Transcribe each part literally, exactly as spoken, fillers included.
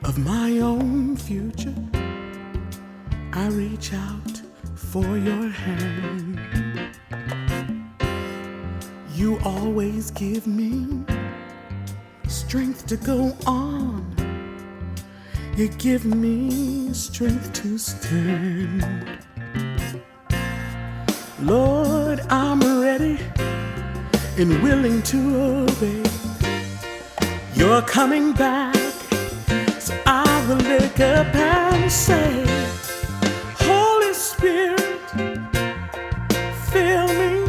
of my own future, I reach out for your hand. You always give me strength to go on. You give me strength to stand. Lord, I'm ready and willing to obey. You're coming back, so I will look up and say, Holy Spirit, fill me.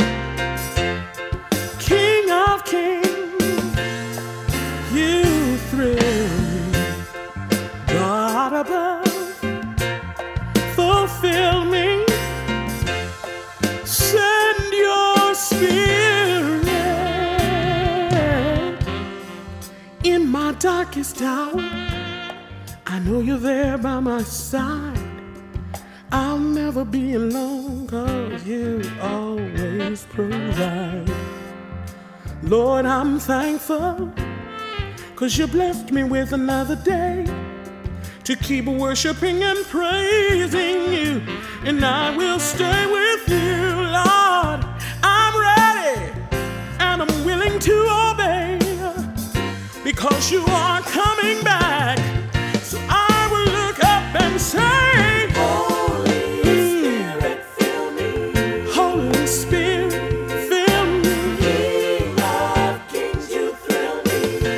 King of kings, you thrill me. God above, fulfill me. Send your spirit in my darkest hour. I know you're there by my side. I'll never be alone, 'cause you always provide. Lord, I'm thankful, 'cause you blessed me with another day to keep worshiping and praising you, and I will stay with you, Lord. I'm ready and I'm willing to obey, because you are coming back, so I will look up and say, Holy Spirit, fill me. Holy Spirit, fill me. King of kings, you thrill me.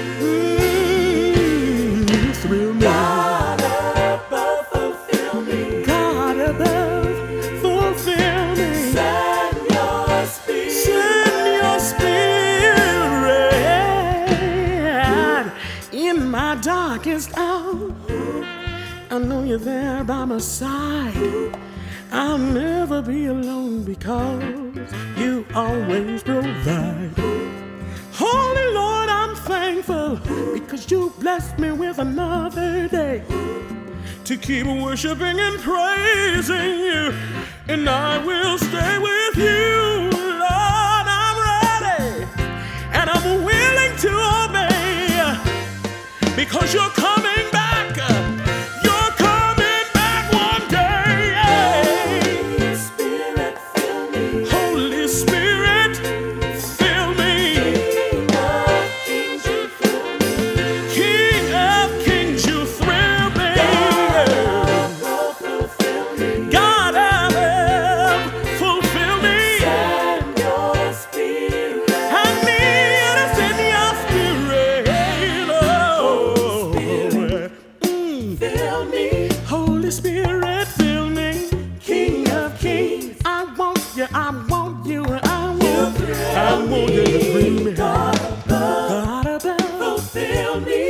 Mm, you thrill me. God above, fulfill me. God above, fulfill me. Send your spirit. Send your spirit in my darkest hour. I know you're there by my side. I'll never be alone, because you always provide. Holy Lord, I'm thankful, because you blessed me with another day to keep worshiping and praising you, and I will stay with you, Lord. I'm ready and I'm willing to obey, because you're coming back. You're coming back one day. Holy Spirit, fill me. Holy Spirit, fill me. King of kings, you thrill me. King of kings, you thrill me. God above, fulfill me. God above, fulfill me. Send your spirit. I need to send your spirit. Fill me. Holy Spirit, fill me. King of kings, I want you, I want you, I want you, I want you to bring me. God above, God above, fulfill me.